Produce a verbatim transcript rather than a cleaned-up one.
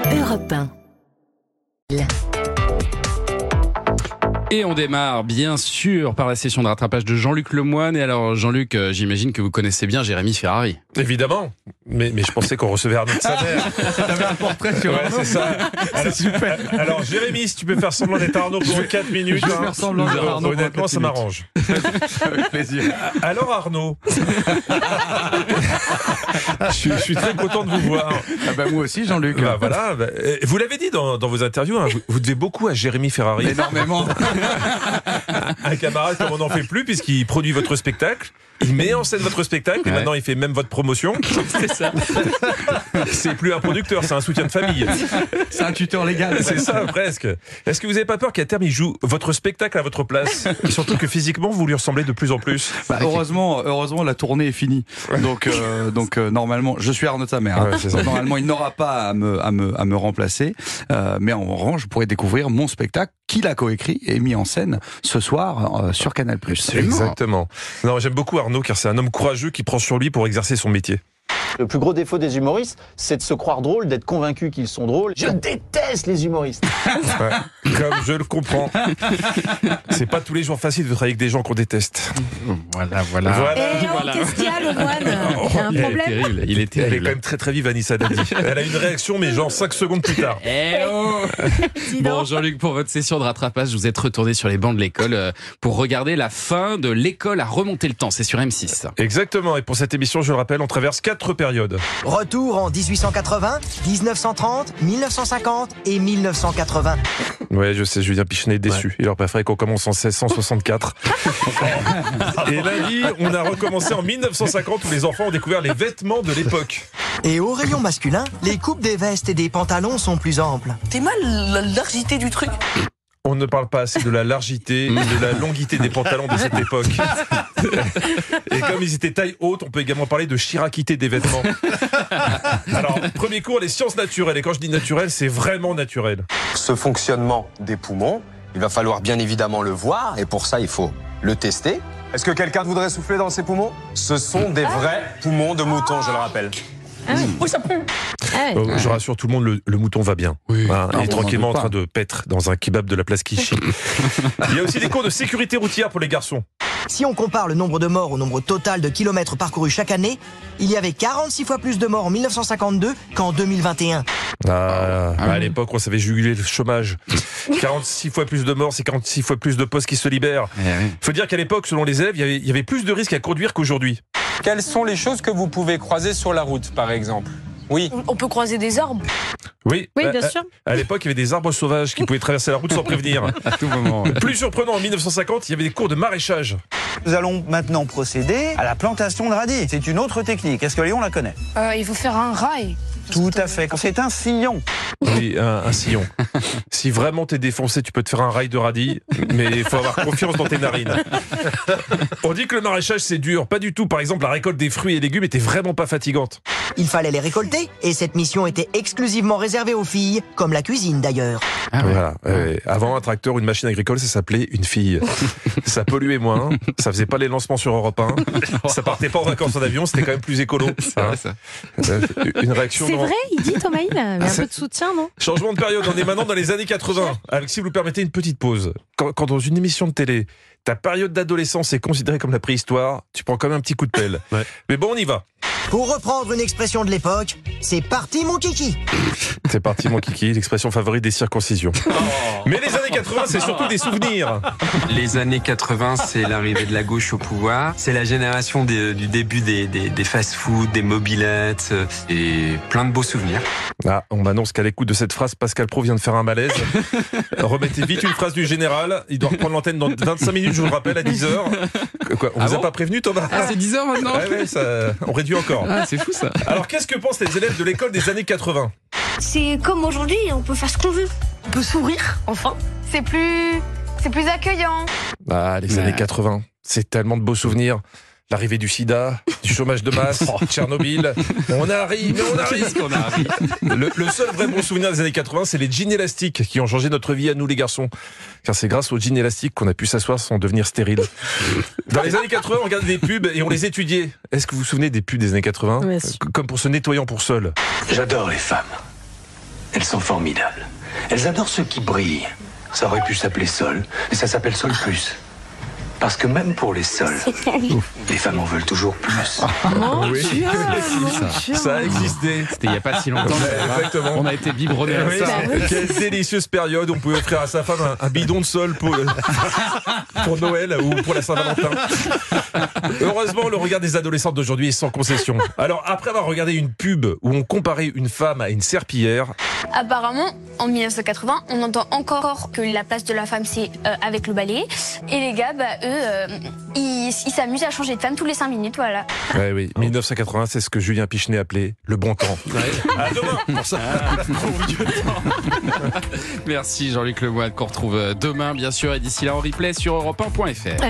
Europe un. Et on démarre bien sûr par la session de rattrapage de Jean-Luc Lemoine. Et alors Jean-Luc, euh, j'imagine que vous connaissez bien Jérémy Ferrari. Évidemment, mais, mais je pensais qu'on recevait Arnaud de sa mère. T'avais un portrait sur Ouais, Arnaud. c'est ça. Alors, C'est super. Alors Jérémy, si tu peux faire semblant d'être Arnaud pour quatre minutes, Je vais hein, faire semblant d'être euh, Arnaud pour honnêtement, quatre ça minutes. m'arrange. Avec plaisir. Alors Arnaud, je, suis, je suis très content de vous voir. Ah bah moi aussi Jean-Luc. Bah, voilà, bah, euh, vous l'avez dit dans, dans vos interviews, hein, vous, vous devez beaucoup à Jérémy Ferrari. Énormément. Un camarade comme on n'en fait plus puisqu'il produit votre spectacle. Il met en scène votre spectacle et Ouais. maintenant il fait même votre promotion. C'est ça. C'est plus un producteur, c'est un soutien de famille. C'est un tuteur légal. C'est ça, presque. Est-ce que vous n'avez pas peur qu'à terme, il joue votre spectacle à votre place? Et surtout que physiquement, vous lui ressemblez de plus en plus. Bah, heureusement, heureusement, la tournée est finie. Donc, euh, donc euh, normalement, je suis Arnaud de sa mère. Hein. Ouais, c'est ça. Donc, normalement, il n'aura pas à me, à me, à me remplacer. Euh, mais en revanche, je pourrais découvrir mon spectacle qu'il a coécrit et mis en scène ce soir euh, sur Canal plus. Exactement. Non, j'aime beaucoup Arnaud car c'est un homme courageux qui prend sur lui pour exercer son métier. Le plus gros défaut des humoristes, c'est de se croire drôle, d'être convaincu qu'ils sont drôles. Je déteste les humoristes. Ouais, comme je le comprends. C'est pas tous les jours facile de travailler avec des gens qu'on déteste. Voilà, voilà. Eh oh, Voilà. qu'est-ce qu'il y a, Lemoine? Il y a un Il est problème? terrible. Il est Elle est terrible. quand même très très vive, Anissa Dadi. Elle a une réaction, mais genre cinq secondes plus tard. Eh oh. Dis Bon donc. Jean-Luc, pour votre session de rattrapage, vous êtes retourné sur les bancs de l'école euh, pour regarder la fin de l'école à remonter le temps. C'est sur M six. Exactement. Et pour cette émission, je le rappelle, on traverse quatre périodes. Retour en dix-huit cent quatre-vingts, dix-neuf cent trente, mille neuf cent cinquante et mille neuf cent quatre-vingts. Ouais, je sais, Julien Pichenet est déçu. Il aurait préféré qu'on commence en seize cent soixante-quatre. Et lundi, on a recommencé en mille neuf cent cinquante où les enfants ont découvert les vêtements de l'époque. Et au rayon masculin, les coupes des vestes et des pantalons sont plus amples. T'es mal la largité du truc. On ne parle pas assez de la largité et de la longuité des pantalons de cette époque. Et comme ils étaient taille haute, on peut également parler de chiracité des vêtements. Alors, premier cours, les sciences naturelles. Et quand je dis naturel, c'est vraiment naturel. Ce fonctionnement des poumons, il va falloir bien évidemment le voir, et pour ça, il faut le tester. Est-ce que quelqu'un voudrait souffler dans ces poumons? Ce sont des vrais poumons de mouton, je le rappelle. Ah oui. Oui, ça pue. Ah oui. Euh, je rassure tout le monde, le, le mouton va bien. Oui. Voilà, il Ah, est bon, tranquillement on en en train doute de paître dans un kebab de la place Clichy. Il y a aussi des cours de sécurité routière pour les garçons. Si on compare le nombre de morts au nombre total de kilomètres parcourus chaque année, il y avait quarante-six fois plus de morts en mille neuf cent cinquante-deux qu'en deux mille vingt et un. Ah, Ah, à oui. l'époque, on savait juguler le chômage. quarante-six fois plus de morts, c'est quarante-six fois plus de postes qui se libèrent. Eh oui. Il faut dire qu'à l'époque, selon les élèves, il y avait, il y avait plus de risques à conduire qu'aujourd'hui. Quelles sont les choses que vous pouvez croiser sur la route, par exemple? Oui. On peut croiser des arbres. Oui, Oui, à- bien à- sûr. À l'époque, il y avait des arbres sauvages qui pouvaient traverser la route sans prévenir. À tout moment. ouais. Plus surprenant, en mille neuf cent cinquante, il y avait des cours de maraîchage. Nous allons maintenant procéder à la plantation de radis. C'est une autre technique. Est-ce que Léon la connaît? Euh, il faut faire un rail. Tout à fait. C'est un sillon. Oui, un, un sillon. Si vraiment t'es défoncé, tu peux te faire un rail de radis, mais il faut avoir confiance dans tes narines. On dit que le maraîchage c'est dur, pas du tout. Par exemple, la récolte des fruits et légumes était vraiment pas fatigante. Il fallait les récolter, et cette mission était exclusivement réservée aux filles, comme la cuisine d'ailleurs. Ah ouais. Voilà. Euh, avant, un tracteur ou une machine agricole, ça s'appelait une fille. Ça polluait moins, ça faisait pas les lancements sur Europe un, ça partait pas en vacances en avion, c'était quand même plus écolo. C'est vrai, ça. Euh, Une réaction. C'est dans- vrai, il dit Thomas, il a mais un c'est- peu de soutien, non? Changement de période, on est maintenant dans les années quatre-vingts. Avec, si vous permettez, une petite pause. Quand, quand dans une émission de télé, ta période d'adolescence est considérée comme la préhistoire, tu prends quand même un petit coup de pelle. Ouais. Mais bon, on y va. Pour reprendre une expression de l'époque, c'est parti mon kiki. C'est parti, mon kiki, l'expression favorite des circoncisions. Mais les années quatre-vingts, c'est surtout des souvenirs. Les années quatre-vingts, c'est l'arrivée de la gauche au pouvoir. C'est la génération des- du début des, des, des fast-food, des mobilettes euh, et plein de beaux souvenirs. Ah, on m'annonce qu'à l'écoute de cette phrase, Pascal Pro vient de faire un malaise. Remettez vite une phrase du général. Il doit reprendre l'antenne dans vingt-cinq minutes, je vous le rappelle, à dix heures. Quoi, on Ah vous a bon pas prévenu, Thomas? Ah, c'est dix heures maintenant. Ouais, ouais, ça, on réduit encore. Ah, c'est fou ça. Alors, qu'est-ce que pensent les élèves de l'école des années quatre-vingts? C'est comme aujourd'hui, on peut faire ce qu'on veut. On peut sourire, enfin. C'est plus... c'est plus accueillant. Ah, les Ouais. années quatre-vingts, c'est tellement de beaux souvenirs. L'arrivée du sida, du chômage de masse, Tchernobyl. On arrive, mais on arrive. Qu'est-ce qu'on a Le, le seul vrai bon souvenir des années quatre-vingts, c'est les jeans élastiques qui ont changé notre vie à nous les garçons. Car c'est grâce aux jeans élastiques qu'on a pu s'asseoir sans devenir stérile. Dans les années quatre-vingts, on regardait des pubs et on les étudiait. Est-ce que vous vous souvenez des pubs des années quatre-vingts? Bien sûr. Comme pour ce nettoyant pour sol. J'adore les femmes. elles sont formidables. Elles adorent ceux qui brillent. Ça aurait pu s'appeler Sol, mais ça s'appelle Sol Plus. Parce que même pour les sols, les femmes en veulent toujours plus. Mon oui. Dieu, ça, ça a existé. C'était il n'y a pas si longtemps. Ouais, exactement. On a été biberonnés à oui, ça. Quelle délicieuse période. On pouvait offrir à sa femme un, un bidon de sol pour, pour Noël ou pour la Saint-Valentin. Heureusement, le regard des adolescentes d'aujourd'hui est sans concession. Alors, après avoir regardé une pub où on comparait une femme à une serpillière... Apparemment, en mille neuf cent quatre-vingts, on entend encore que la place de la femme, c'est euh, avec le balai. Et les gars, bah, eux, euh, ils ils s'amusent à changer de femme tous les cinq minutes, voilà. Ouais, oui, mille neuf cent quatre-vingts, c'est ce que Julien Pichenet appelait le bon temps. Ouais. À demain pour ça. Ah, bon vieux temps. Merci Jean-Luc Lemoyne, qu'on retrouve demain, bien sûr, et d'ici là en replay sur europe un point f r.